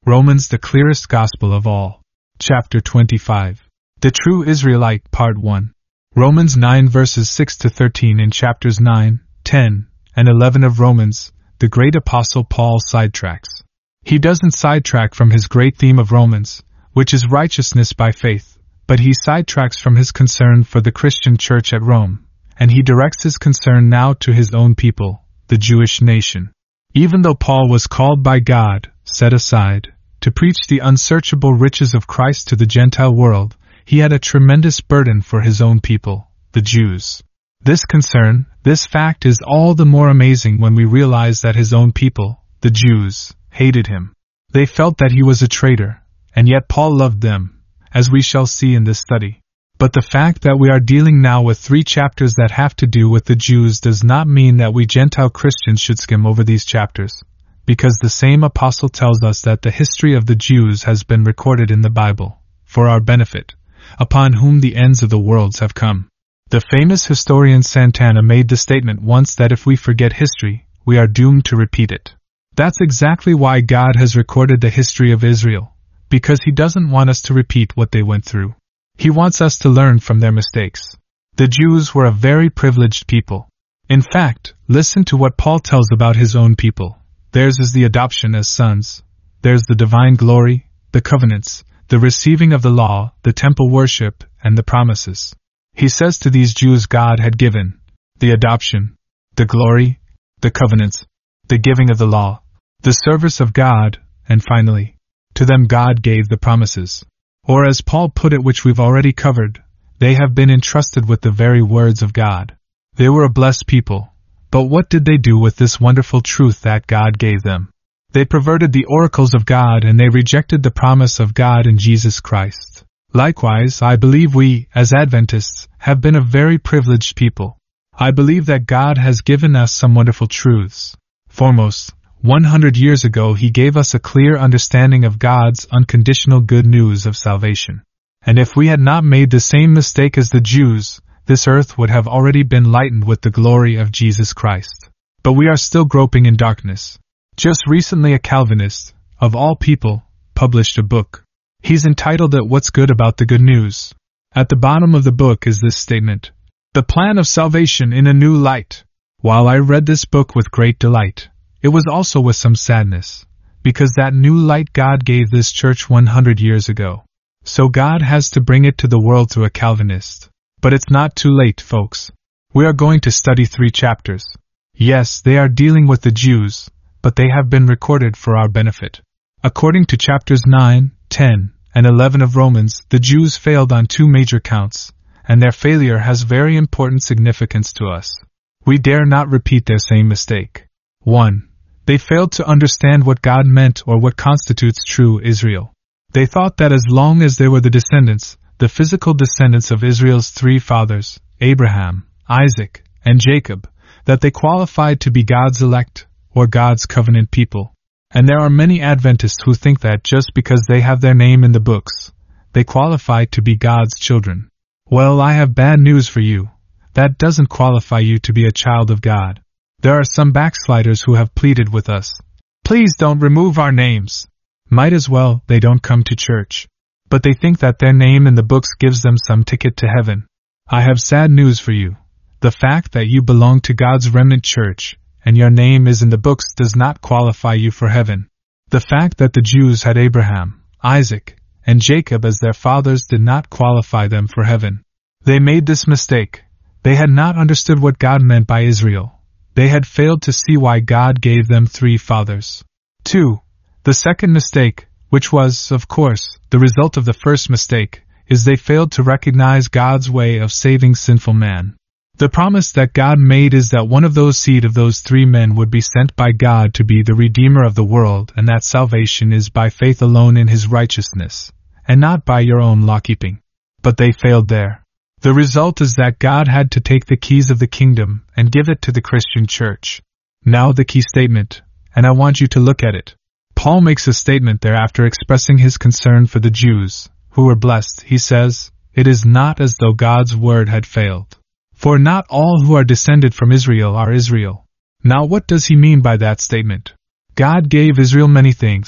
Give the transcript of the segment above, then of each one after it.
Romans, the clearest gospel of all. Chapter 25. The True Israelite, Part 1. Romans 9 verses 6 to 13. In chapters 9, 10, and 11 of Romans, the great apostle Paul sidetracks. He doesn't sidetrack from his great theme of Romans, which is righteousness by faith, but he sidetracks from his concern for the Christian church at Rome, and he directs his concern now to his own people, the Jewish nation. Even though Paul was called by God, set aside, to preach the unsearchable riches of Christ to the Gentile world, he had a tremendous burden for his own people, the Jews. This concern, this fact is all the more amazing when we realize that his own people, the Jews, hated him. They felt that he was a traitor, and yet Paul loved them, as we shall see in this study. But the fact that we are dealing now with 3 chapters that have to do with the Jews does not mean that we Gentile Christians should skim over these chapters, because the same apostle tells us that the history of the Jews has been recorded in the Bible, for our benefit, upon whom the ends of the worlds have come. The famous historian Santana made the statement once that if we forget history, we are doomed to repeat it. That's exactly why God has recorded the history of Israel, because He doesn't want us to repeat what they went through. He wants us to learn from their mistakes. The Jews were a very privileged people. In fact, listen to what Paul tells about his own people. Theirs is the adoption as sons. There's the divine glory, the covenants, the receiving of the law, the temple worship, and the promises. He says to these Jews God had given the adoption, the glory, the covenants, the giving of the law, the service of God, and finally, to them God gave the promises. Or as Paul put it, which we've already covered, they have been entrusted with the very words of God. They were a blessed people, but what did they do with this wonderful truth that God gave them? They perverted the oracles of God and they rejected the promise of God in Jesus Christ. Likewise, I believe we, as Adventists, have been a very privileged people. I believe that God has given us some wonderful truths. Foremost, 100 years ago He gave us a clear understanding of God's unconditional good news of salvation. And if we had not made the same mistake as the Jews, this earth would have already been lightened with the glory of Jesus Christ. But we are still groping in darkness. Just recently a Calvinist, of all people, published a book. He's entitled it What's Good About the Good News. At the bottom of the book is this statement: The Plan of Salvation in a New Light. While I read this book with great delight, it was also with some sadness, because that new light God gave this church 100 years ago. So God has to bring it to the world through a Calvinist. But it's not too late, folks. We are going to study 3 chapters. Yes, they are dealing with the Jews, but they have been recorded for our benefit. According to chapters 9, 10, and 11 of Romans, the Jews failed on 2 major counts, and their failure has very important significance to us. We dare not repeat their same mistake. 1. They failed to understand what God meant or what constitutes true Israel. They thought that as long as they were the descendants, the physical descendants of Israel's 3 fathers, Abraham, Isaac, and Jacob, that they qualified to be God's elect, or God's covenant people. And there are many Adventists who think that just because they have their name in the books, they qualify to be God's children. Well, I have bad news for you. That doesn't qualify you to be a child of God. There are some backsliders who have pleaded with us. Please don't remove our names. Might as well, they don't come to church. But they think that their name in the books gives them some ticket to heaven. I have sad news for you. The fact that you belong to God's remnant church, and your name is in the books does not qualify you for heaven. The fact that the Jews had Abraham, Isaac, and Jacob as their fathers did not qualify them for heaven. They made this mistake. They had not understood what God meant by Israel. They had failed to see why God gave them 3 fathers. 2. The second mistake, which was, of course, the result of the first mistake, is they failed to recognize God's way of saving sinful man. The promise that God made is that one of those seed of those 3 men would be sent by God to be the Redeemer of the world, and that salvation is by faith alone in His righteousness, and not by your own law-keeping. But they failed there. The result is that God had to take the keys of the kingdom and give it to the Christian church. Now the key statement, and I want you to look at it. Paul makes a statement there after expressing his concern for the Jews, who were blessed. He says, "It is not as though God's word had failed. For not all who are descended from Israel are Israel." Now what does he mean by that statement? God gave Israel many things,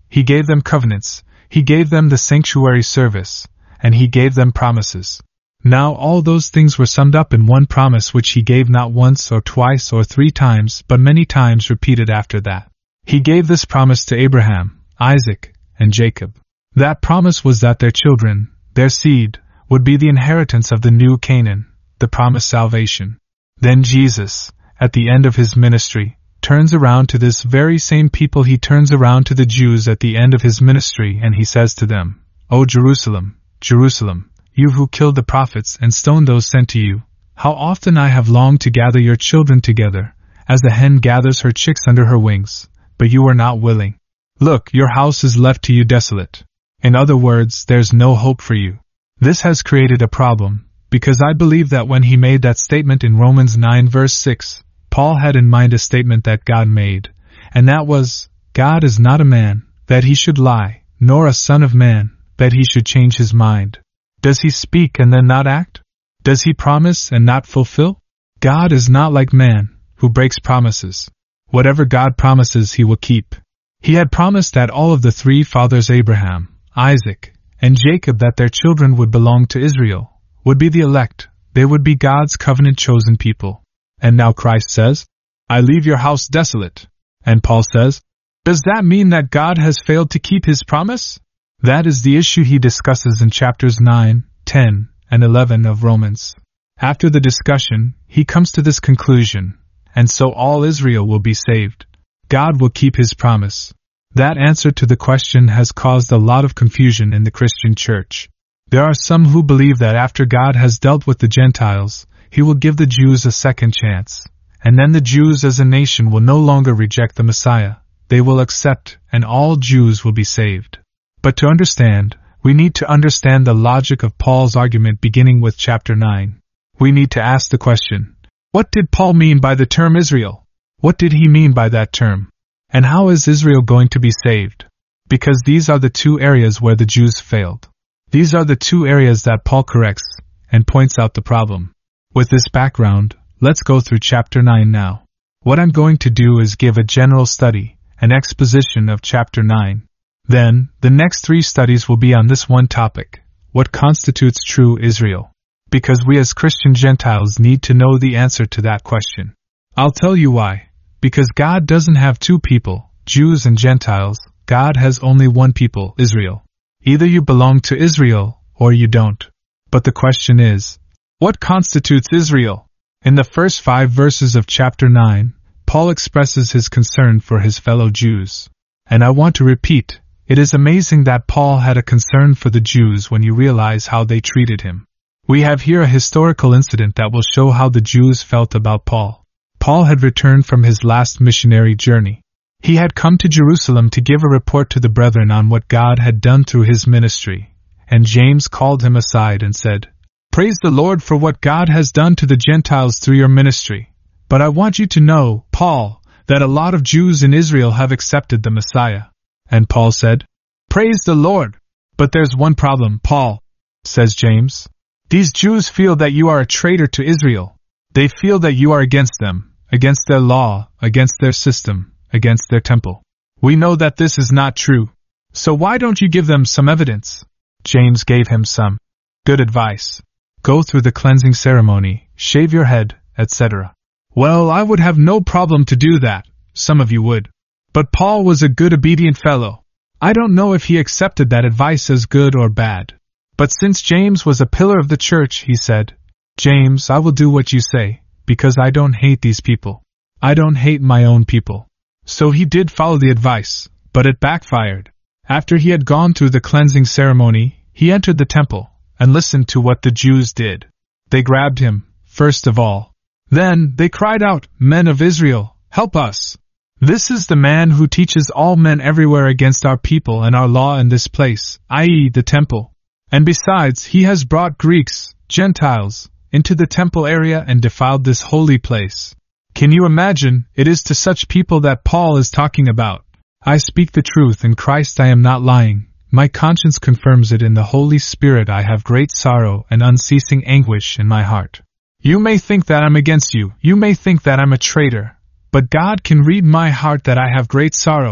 He gave them covenants, He gave them the sanctuary service, and He gave them promises. Now all those things were summed up in one promise which He gave not once or twice or 3 times but many times repeated after that. He gave this promise to Abraham, Isaac, and Jacob. That promise was that their children, their seed, would be the inheritance of the new Canaan, the promised salvation. Then Jesus, at the end of His ministry, turns around to this very same people. He turns around to the Jews at the end of His ministry and He says to them, "O Jerusalem, Jerusalem, you who killed the prophets and stoned those sent to you, how often I have longed to gather your children together, as a hen gathers her chicks under her wings, but you were not willing. Look, your house is left to you desolate. In other words, there's no hope for you." This has created a problem, because I believe that when he made that statement in Romans 9 verse 6, Paul had in mind a statement that God made, and that was, God is not a man, that He should lie, nor a son of man, that He should change His mind. Does He speak and then not act? Does He promise and not fulfill? God is not like man, who breaks promises. Whatever God promises He will keep. He had promised that all of the 3 fathers Abraham, Isaac, and Jacob, that their children would belong to Israel, would be the elect, they would be God's covenant chosen people. And now Christ says, "I leave your house desolate." And Paul says, does that mean that God has failed to keep His promise? That is the issue he discusses in chapters 9, 10, and 11 of Romans. After the discussion, he comes to this conclusion, and so all Israel will be saved. God will keep His promise. That answer to the question has caused a lot of confusion in the Christian church. There are some who believe that after God has dealt with the Gentiles, He will give the Jews a second chance, and then the Jews as a nation will no longer reject the Messiah. They will accept, and all Jews will be saved. But to understand, we need to understand the logic of Paul's argument beginning with chapter 9. We need to ask the question, what did Paul mean by the term Israel? What did he mean by that term? And how is Israel going to be saved? Because these are the 2 areas where the Jews failed. These are the 2 areas that Paul corrects, and points out the problem. With this background, let's go through chapter 9 now. What I'm going to do is give a general study, an exposition of chapter 9. Then, the next 3 studies will be on this one topic, what constitutes true Israel? Because we as Christian Gentiles need to know the answer to that question. I'll tell you why. Because God doesn't have 2 people, Jews and Gentiles, God has only one people, Israel. Either you belong to Israel, or you don't. But the question is, what constitutes Israel? In the first 5 verses of chapter 9, Paul expresses his concern for his fellow Jews. And I want to repeat, it is amazing that Paul had a concern for the Jews when you realize how they treated him. We have here a historical incident that will show how the Jews felt about Paul. Paul had returned from his last missionary journey. He had come to Jerusalem to give a report to the brethren on what God had done through his ministry, and James called him aside and said, "Praise the Lord for what God has done to the Gentiles through your ministry. But I want you to know, Paul, that a lot of Jews in Israel have accepted the Messiah." And Paul said, "Praise the Lord. But there's one problem, Paul," says James. "These Jews feel that you are a traitor to Israel. They feel that you are against them, against their law, against their system, against their temple. We know that this is not true. So why don't you give them some evidence?" James gave him some good advice. Go through the cleansing ceremony, shave your head, etc. Well, I would have no problem to do that, some of you would. But Paul was a good obedient fellow. I don't know if he accepted that advice as good or bad. But since James was a pillar of the church, he said, "James, I will do what you say, because I don't hate these people. I don't hate my own people." So he did follow the advice, but it backfired. After he had gone through the cleansing ceremony, he entered the temple, and listened to what the Jews did. They grabbed him, first of all. Then they cried out, "Men of Israel, help us! This is the man who teaches all men everywhere against our people and our law in this place, i.e. the temple. And besides, he has brought Greeks, Gentiles, into the temple area and defiled this holy place." Can you imagine? It is to such people that Paul is talking about. I speak the truth in Christ, I am not lying. My conscience confirms it. In the Holy Spirit I have great sorrow and unceasing anguish in my heart. You may think that I'm against you, you may think that I'm a traitor, but God can read my heart, that I have great sorrow,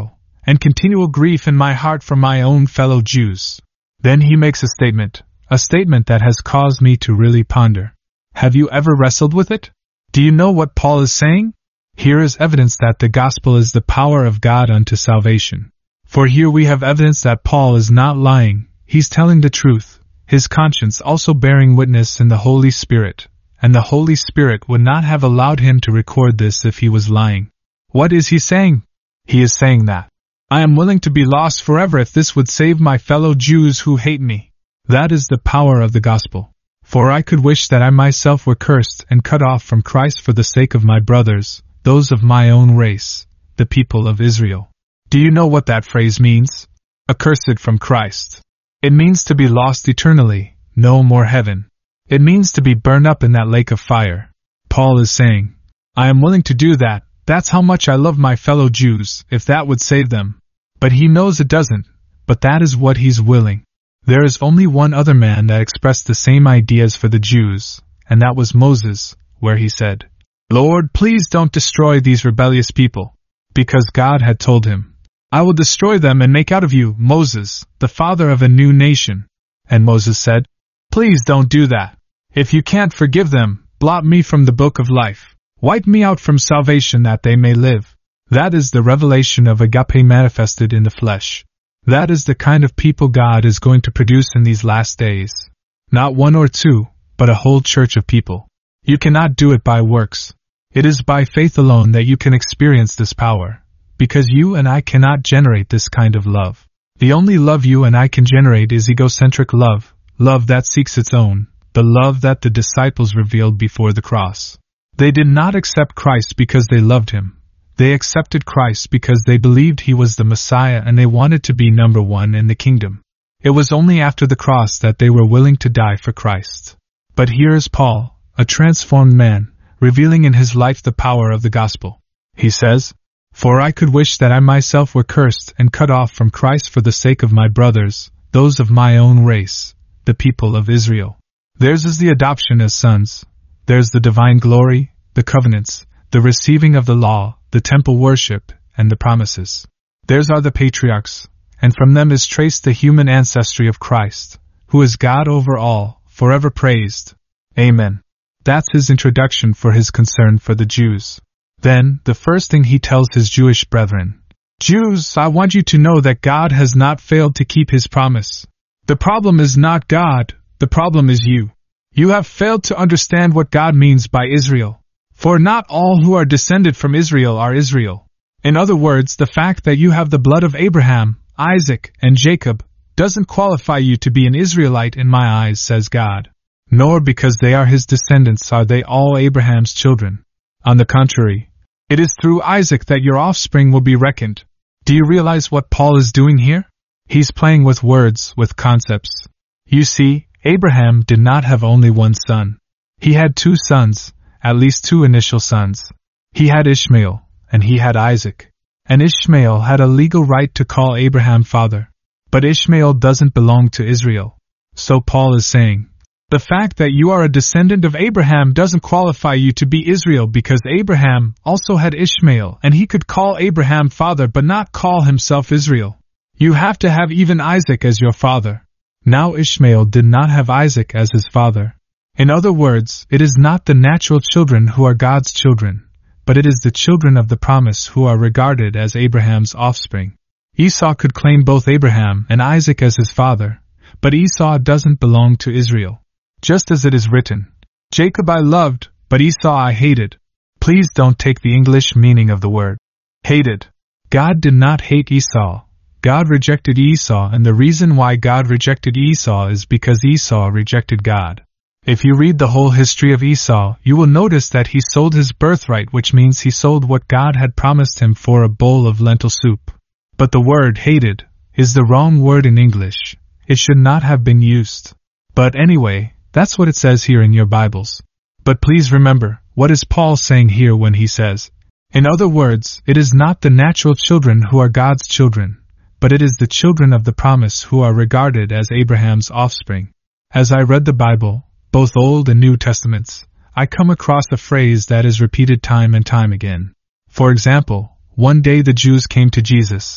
and continual grief in my heart for my own fellow Jews. Then he makes a statement that has caused me to really ponder. Have you ever wrestled with it? Do you know what Paul is saying? Here is evidence that the gospel is the power of God unto salvation. For here we have evidence that Paul is not lying, he's telling the truth, his conscience also bearing witness in the Holy Spirit, and the Holy Spirit would not have allowed him to record this if he was lying. What is he saying? He is saying that I am willing to be lost forever if this would save my fellow Jews who hate me. That is the power of the gospel. For I could wish that I myself were cursed and cut off from Christ for the sake of my brothers, those of my own race, the people of Israel. Do you know what that phrase means? Accursed from Christ. It means to be lost eternally, no more heaven. It means to be burned up in that lake of fire. Paul is saying, I am willing to do that, that's how much I love my fellow Jews, if that would save them. But he knows it doesn't, but that is what he's willing. There is only one other man that expressed the same ideas for the Jews, and that was Moses, where he said, Lord, please don't destroy these rebellious people. Because God had told him, I will destroy them and make out of you, Moses, the father of a new nation. And Moses said, Please don't do that. If you can't forgive them, blot me from the book of life. Wipe me out from salvation that they may live. That is the revelation of agape manifested in the flesh. That is the kind of people God is going to produce in these last days. Not one or two, but a whole church of people. You cannot do it by works. It is by faith alone that you can experience this power, because you and I cannot generate this kind of love. The only love you and I can generate is egocentric love, love that seeks its own, the love that the disciples revealed before the cross. They did not accept Christ because they loved him. They accepted Christ because they believed he was the Messiah and they wanted to be number one in the kingdom. It was only after the cross that they were willing to die for Christ. But here is Paul, a transformed man, revealing in his life the power of the gospel. He says, For I could wish that I myself were cursed and cut off from Christ for the sake of my brothers, those of my own race, the people of Israel. Theirs is the adoption as sons. There's the divine glory, the covenants, the receiving of the law, the temple worship, and the promises. Theirs are the patriarchs, and from them is traced the human ancestry of Christ, who is God over all, forever praised. Amen. That's his introduction for his concern for the Jews. Then, the first thing he tells his Jewish brethren, Jews, I want you to know that God has not failed to keep his promise. The problem is not God, the problem is you. You have failed to understand what God means by Israel. For not all who are descended from Israel are Israel. In other words, the fact that you have the blood of Abraham, Isaac, and Jacob doesn't qualify you to be an Israelite in my eyes, says God. Nor because they are his descendants are they all Abraham's children. On the contrary, it is through Isaac that your offspring will be reckoned. Do you realize what Paul is doing here? He's playing with words, with concepts. You see, Abraham did not have only one son. He had two sons, at least two initial sons. He had Ishmael, and he had Isaac. And Ishmael had a legal right to call Abraham father. But Ishmael doesn't belong to Israel. So Paul is saying, the fact that you are a descendant of Abraham doesn't qualify you to be Israel because Abraham also had Ishmael and he could call Abraham father but not call himself Israel. You have to have even Isaac as your father. Now Ishmael did not have Isaac as his father. In other words, it is not the natural children who are God's children, but it is the children of the promise who are regarded as Abraham's offspring. Esau could claim both Abraham and Isaac as his father, but Esau doesn't belong to Israel. Just as it is written, Jacob I loved, but Esau I hated. Please don't take the English meaning of the word hated. God did not hate Esau. God rejected Esau, and the reason why God rejected Esau is because Esau rejected God. If you read the whole history of Esau, you will notice that he sold his birthright, which means he sold what God had promised him for a bowl of lentil soup. But the word hated is the wrong word in English. It should not have been used. But anyway, that's what it says here in your Bibles. But please remember, what is Paul saying here when he says, in other words, it is not the natural children who are God's children, but it is the children of the promise who are regarded as Abraham's offspring. As I read the Bible, both Old and New Testaments, I come across a phrase that is repeated time and time again. For example, one day the Jews came to Jesus,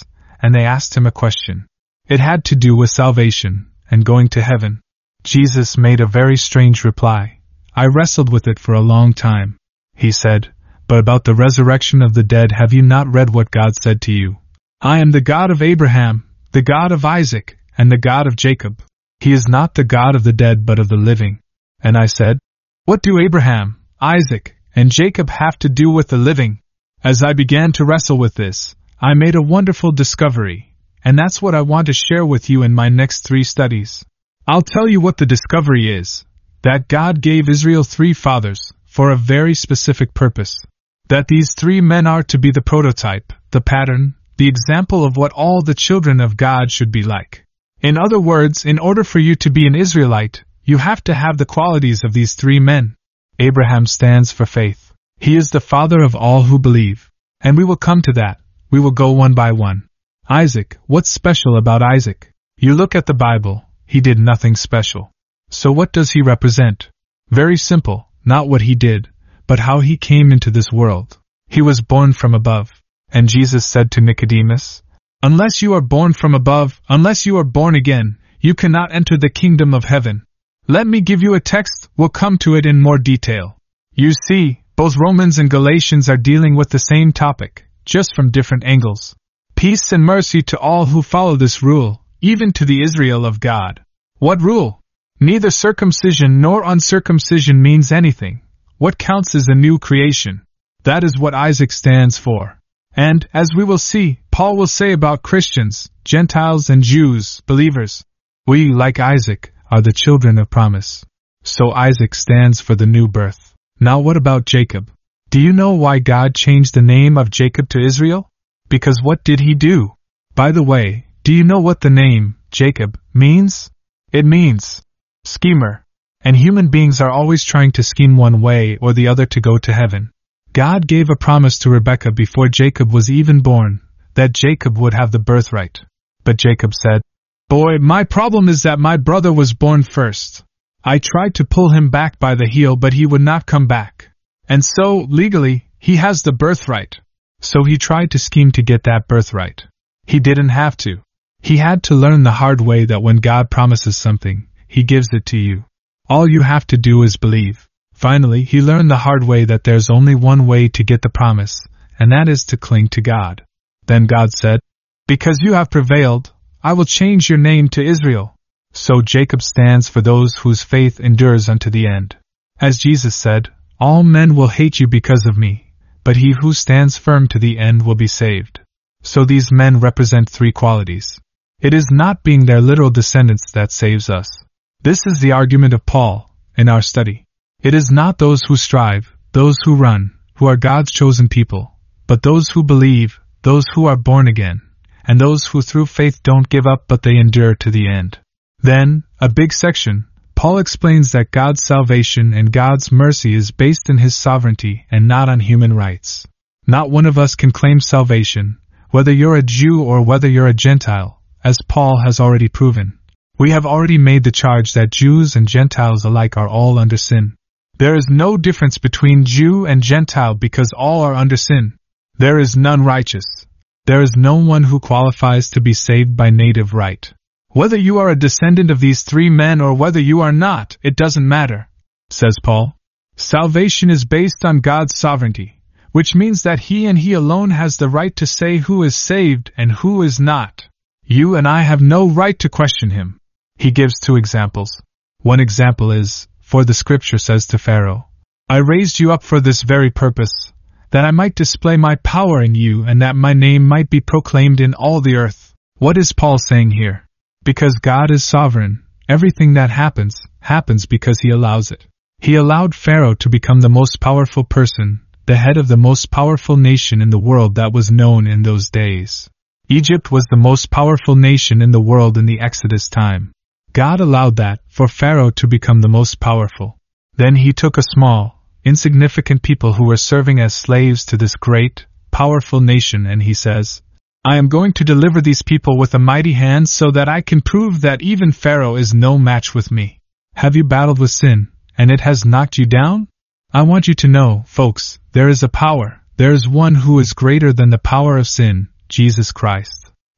and they asked him a question. It had to do with salvation and going to heaven. Jesus made a very strange reply. I wrestled with it for a long time. He said, but about the resurrection of the dead, have you not read what God said to you? I am the God of Abraham, the God of Isaac, and the God of Jacob. He is not the God of the dead but of the living. And I said, what do Abraham, Isaac, and Jacob have to do with the living? As I began to wrestle with this, I made a wonderful discovery, and that's what I want to share with you in my next 3 studies. I'll tell you what the discovery is, that God gave Israel 3 fathers, for a very specific purpose. That these 3 men are to be the prototype, the pattern, the example of what all the children of God should be like. In other words, in order for you to be an Israelite, you have to have the qualities of these 3 men. Abraham stands for faith. He is the father of all who believe. And we will come to that. We will go one by one. Isaac, what's special about Isaac? You look at the Bible, he did nothing special. So what does he represent? Very simple, not what he did, but how he came into this world. He was born from above. And Jesus said to Nicodemus, unless you are born from above, unless you are born again, you cannot enter the kingdom of heaven. Let me give you a text, we'll come to it in more detail. You see, both Romans and Galatians are dealing with the same topic, just from different angles. Peace and mercy to all who follow this rule, even to the Israel of God. What rule? Neither circumcision nor uncircumcision means anything. What counts is a new creation. That is what Isaac stands for. And, as we will see, Paul will say about Christians, Gentiles and Jews, believers. We, like Isaac, are the children of promise. So Isaac stands for the new birth. Now what about Jacob? Do you know why God changed the name of Jacob to Israel? Because what did he do? By the way, do you know what the name, Jacob, means? It means schemer. And human beings are always trying to scheme one way or the other to go to heaven. God gave a promise to Rebekah before Jacob was even born, that Jacob would have the birthright. But Jacob said, boy, my problem is that my brother was born first. I tried to pull him back by the heel, but he would not come back. And so, legally, he has the birthright. So he tried to scheme to get that birthright. He didn't have to. He had to learn the hard way that when God promises something, He gives it to you. All you have to do is believe. Finally, he learned the hard way that there's only one way to get the promise, and that is to cling to God. Then God said, because you have prevailed, I will change your name to Israel. So Jacob stands for those whose faith endures unto the end. As Jesus said, all men will hate you because of me, but he who stands firm to the end will be saved. So these men represent 3 qualities. It is not being their literal descendants that saves us. This is the argument of Paul, in our study. It is not those who strive, those who run, who are God's chosen people, but those who believe, those who are born again, and those who through faith don't give up but they endure to the end. Then, a big section, Paul explains that God's salvation and God's mercy is based in His sovereignty and not on human rights. Not one of us can claim salvation, whether you're a Jew or whether you're a Gentile, as Paul has already proven. We have already made the charge that Jews and Gentiles alike are all under sin. There is no difference between Jew and Gentile because all are under sin. There is none righteous. There is no one who qualifies to be saved by native right. Whether you are a descendant of these 3 men or whether you are not, it doesn't matter, says Paul. Salvation is based on God's sovereignty, which means that He and He alone has the right to say who is saved and who is not. You and I have no right to question Him. He gives 2 examples. One example is, for the scripture says to Pharaoh, I raised you up for this very purpose, that I might display my power in you and that my name might be proclaimed in all the earth. What is Paul saying here? Because God is sovereign, everything that happens because He allows it. He allowed Pharaoh to become the most powerful person, the head of the most powerful nation in the world that was known in those days. Egypt was the most powerful nation in the world in the Exodus time. God allowed that for Pharaoh to become the most powerful. Then He took a small, insignificant people who were serving as slaves to this great, powerful nation and He says, I am going to deliver these people with a mighty hand so that I can prove that even Pharaoh is no match with me. Have you battled with sin, and it has knocked you down? I want you to know, folks, there is a power, there is one who is greater than the power of sin, Jesus Christ.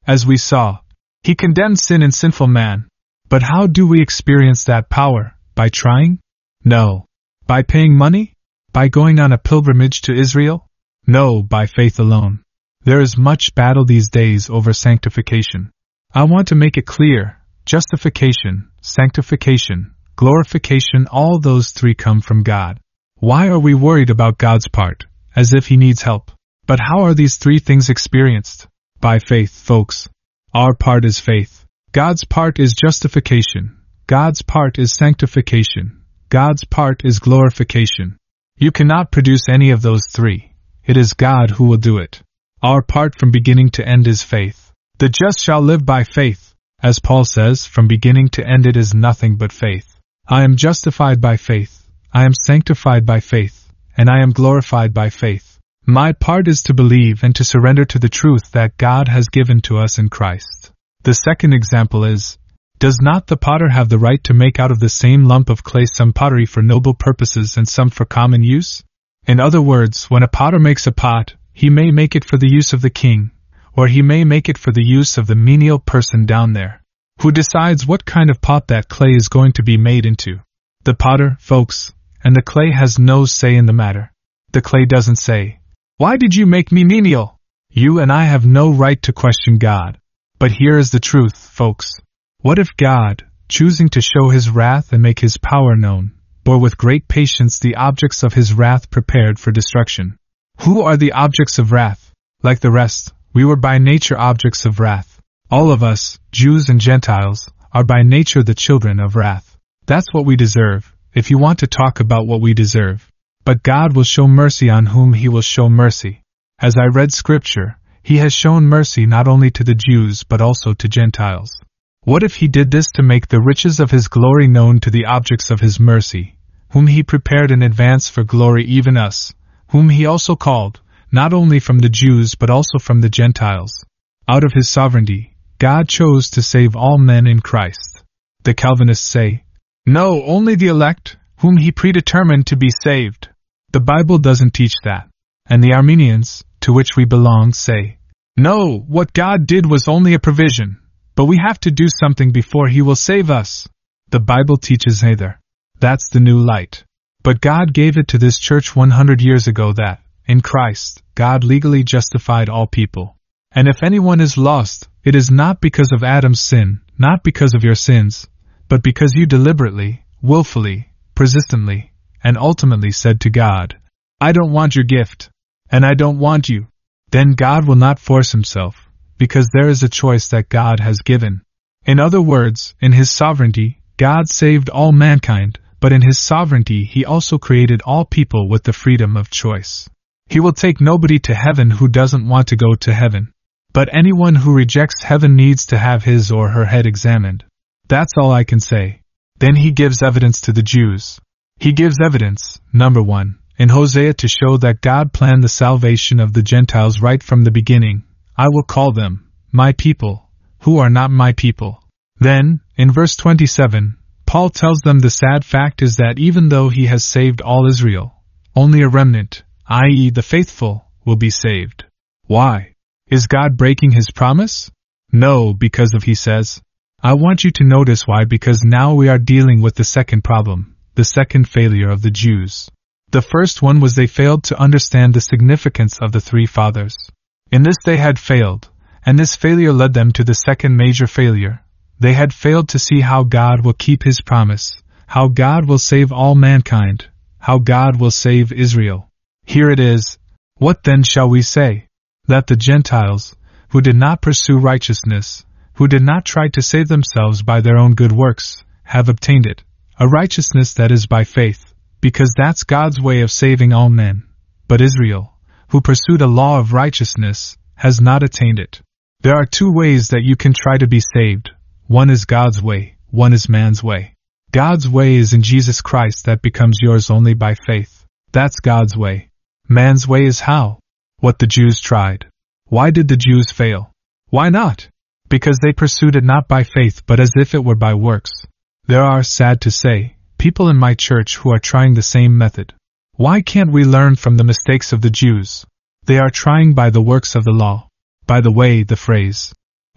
As we saw, he condemned sin and sinful man. But how do we experience that power? By trying? No. By paying money? By going on a pilgrimage to Israel? No, by faith alone. There is much battle these days over sanctification. I want to make it clear, justification, sanctification, glorification, all those three come from God. Why are we worried about God's part, as if He needs help? But how are these three things experienced? By faith, folks. Our part is faith. God's part is justification. God's part is sanctification. God's part is glorification. You cannot produce any of those three. It is God who will do it. Our part from beginning to end is faith. The just shall live by faith. As Paul says, from beginning to end it is nothing but faith. I am justified by faith. I am sanctified by faith. And I am glorified by faith. My part is to believe and to surrender to the truth that God has given to us in Christ. The second example is, does not the potter have the right to make out of the same lump of clay some pottery for noble purposes and some for common use? In other words, when a potter makes a pot, he may make it for the use of the king, or he may make it for the use of the menial person down there, who decides what kind of pot that clay is going to be made into. The potter, folks, and the clay has no say in the matter. The clay doesn't say, "Why did you make me menial?" You and I have no right to question God. But here is the truth, folks. What if God, choosing to show His wrath and make His power known, bore with great patience the objects of His wrath prepared for destruction? Who are the objects of wrath? Like the rest, we were by nature objects of wrath. All of us, Jews and Gentiles, are by nature the children of wrath. That's what we deserve, if you want to talk about what we deserve. But God will show mercy on whom He will show mercy. As I read Scripture, He has shown mercy not only to the Jews but also to Gentiles. What if He did this to make the riches of His glory known to the objects of His mercy, whom He prepared in advance for glory, even us, whom He also called, not only from the Jews but also from the Gentiles? Out of His sovereignty, God chose to save all men in Christ. The Calvinists say, no, only the elect, whom He predetermined to be saved. The Bible doesn't teach that. And the Armenians, to which we belong, say, no, what God did was only a provision, but we have to do something before He will save us. The Bible teaches neither. That's the new light. But God gave it to this church 100 years ago that, in Christ, God legally justified all people. And if anyone is lost, it is not because of Adam's sin, not because of your sins, but because you deliberately, willfully, persistently, and ultimately said to God, I don't want your gift, and I don't want you. Then God will not force Himself, because there is a choice that God has given. In other words, in His sovereignty, God saved all mankind, but in His sovereignty He also created all people with the freedom of choice. He will take nobody to heaven who doesn't want to go to heaven. But anyone who rejects heaven needs to have his or her head examined. That's all I can say. Then He gives evidence to the Jews. He gives evidence, number 1, in Hosea to show that God planned the salvation of the Gentiles right from the beginning. I will call them my people, who are not my people. Then, in verse 27, Paul tells them the sad fact is that even though He has saved all Israel, only a remnant, i.e. the faithful, will be saved. Why? Is God breaking His promise? No, because He says. I want you to notice why, because now we are dealing with the second problem, the second failure of the Jews. The first one was they failed to understand the significance of the three fathers. In this they had failed, and this failure led them to the second major failure. They had failed to see how God will keep His promise, how God will save all mankind, how God will save Israel. Here it is. What then shall we say? That the Gentiles, who did not pursue righteousness, who did not try to save themselves by their own good works, have obtained it, a righteousness that is by faith, because that's God's way of saving all men. But Israel, who pursued a law of righteousness, has not attained it. There are two ways that you can try to be saved. One is God's way, one is man's way. God's way is in Jesus Christ that becomes yours only by faith. That's God's way. Man's way is how? What the Jews tried. Why did the Jews fail? Why not? Because they pursued it not by faith but as if it were by works. There are, sad to say, people in my church who are trying the same method. Why can't we learn from the mistakes of the Jews? They are trying by the works of the law. By the way, the phrase,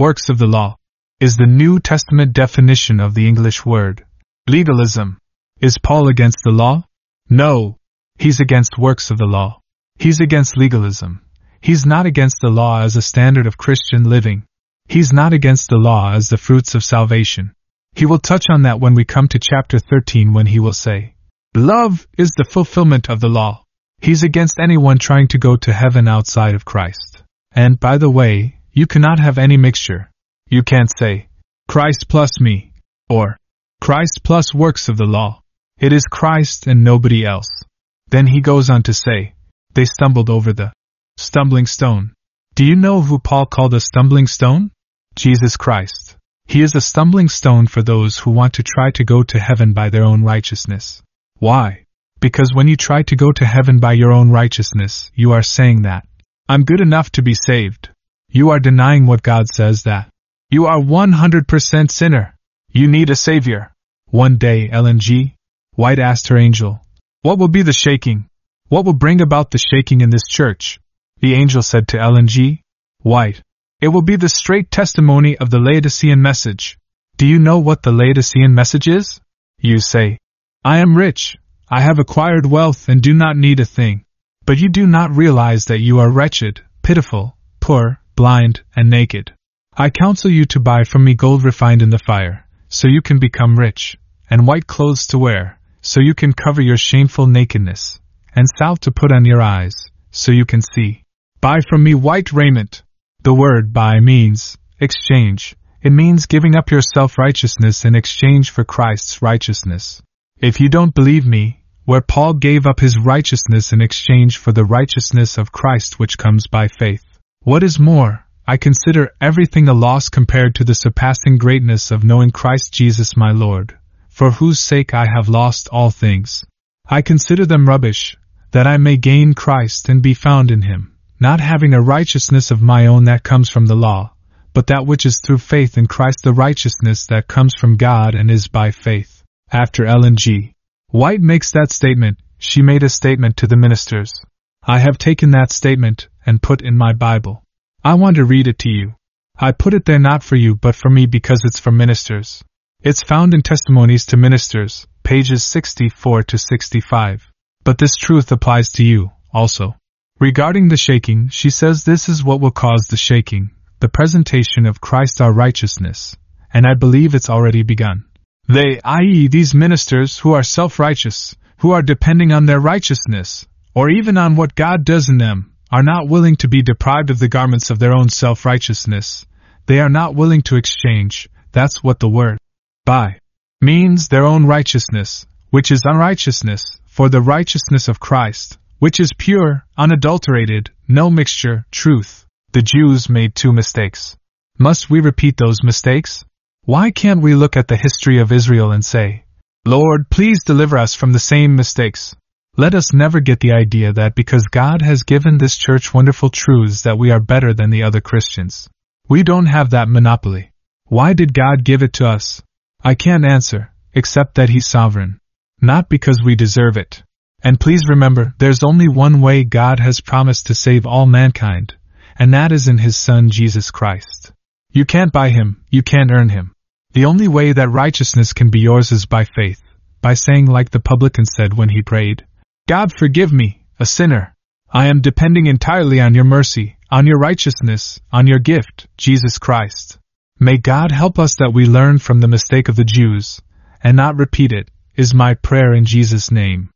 works of the law, is the New Testament definition of the English word. Legalism. Is Paul against the law? No. He's against works of the law. He's against legalism. He's not against the law as a standard of Christian living. He's not against the law as the fruits of salvation. He will touch on that when we come to chapter 13, when he will say, love is the fulfillment of the law. He's against anyone trying to go to heaven outside of Christ. And, by the way, you cannot have any mixture. You can't say, Christ plus me, or Christ plus works of the law. It is Christ and nobody else. Then he goes on to say, they stumbled over the stumbling stone. Do you know who Paul called a stumbling stone? Jesus Christ. He is a stumbling stone for those who want to try to go to heaven by their own righteousness. Why? Because when you try to go to heaven by your own righteousness, you are saying that, I'm good enough to be saved. You are denying what God says, that you are 100% sinner. You need a savior. One day, Ellen G. White asked her angel, what will be the shaking? What will bring about the shaking in this church? The angel said to Ellen G. White, it will be the straight testimony of the Laodicean message. Do you know what the Laodicean message is? You say, I am rich, I have acquired wealth and do not need a thing. But you do not realize that you are wretched, pitiful, poor, blind, and naked. I counsel you to buy from me gold refined in the fire, so you can become rich, and white clothes to wear, so you can cover your shameful nakedness, and salve to put on your eyes, so you can see. Buy from me white raiment. The word buy means exchange. It means giving up your self-righteousness in exchange for Christ's righteousness. If you don't believe me, where Paul gave up his righteousness in exchange for the righteousness of Christ which comes by faith. What is more, I consider everything a loss compared to the surpassing greatness of knowing Christ Jesus my Lord, for whose sake I have lost all things. I consider them rubbish, that I may gain Christ and be found in him, not having a righteousness of my own that comes from the law, but that which is through faith in Christ, the righteousness that comes from God and is by faith. After Ellen G. White makes that statement, she made a statement to the ministers. I have taken that statement and put in my Bible. I want to read it to you. I put it there not for you but for me because it's for ministers. It's found in Testimonies to Ministers, pages 64 to 65. But this truth applies to you, also. Regarding the shaking, she says this is what will cause the shaking, the presentation of Christ our righteousness, and I believe it's already begun. They, i.e. these ministers who are self-righteous, who are depending on their righteousness, or even on what God does in them, are not willing to be deprived of the garments of their own self-righteousness. They are not willing to exchange, that's what the word buy means, their own righteousness, which is unrighteousness, for the righteousness of Christ, which is pure, unadulterated, no mixture, truth. The Jews made two mistakes. Must we repeat those mistakes? Why can't we look at the history of Israel and say, Lord, please deliver us from the same mistakes? Let us never get the idea that because God has given this church wonderful truths that we are better than the other Christians. We don't have that monopoly. Why did God give it to us? I can't answer, except that He's sovereign. Not because we deserve it. And please remember, there's only one way God has promised to save all mankind, and that is in His Son Jesus Christ. You can't buy Him, you can't earn Him. The only way that righteousness can be yours is by faith, by saying like the publican said when he prayed, God forgive me, a sinner. I am depending entirely on your mercy, on your righteousness, on your gift, Jesus Christ. May God help us that we learn from the mistake of the Jews, and not repeat it, is my prayer in Jesus' name.